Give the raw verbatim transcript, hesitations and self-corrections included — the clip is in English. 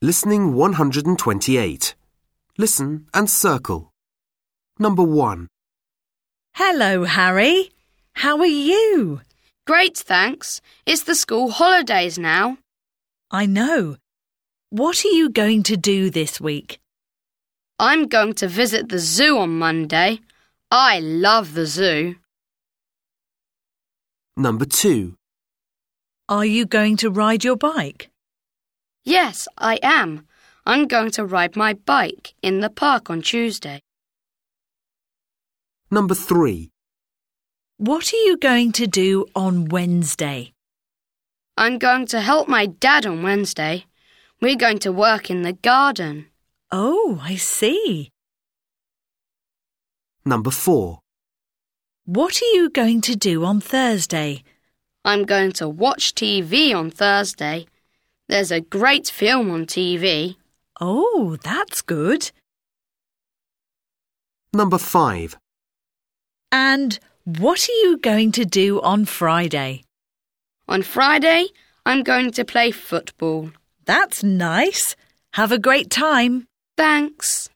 Listening one hundred twenty-eight. Listen and circle. Number one. Hello, Harry. How are you? Great, thanks. It's the school holidays now. I know. What are you going to do this week? I'm going to visit the zoo on Monday. I love the zoo. Number two. Are you going to ride your bike? Yes, I am. I'm going to ride my bike in the park on Tuesday. Number three. What are you going to do on Wednesday? I'm going to help my dad on Wednesday. We're going to work in the garden. Oh, I see. Number four. What are you going to do on Thursday? I'm going to watch T V on Thursday. There's a great film on T V. Oh, that's good. Number five. And what are you going to do on Friday? On Friday, I'm going to play football. That's nice. Have a great time. Thanks.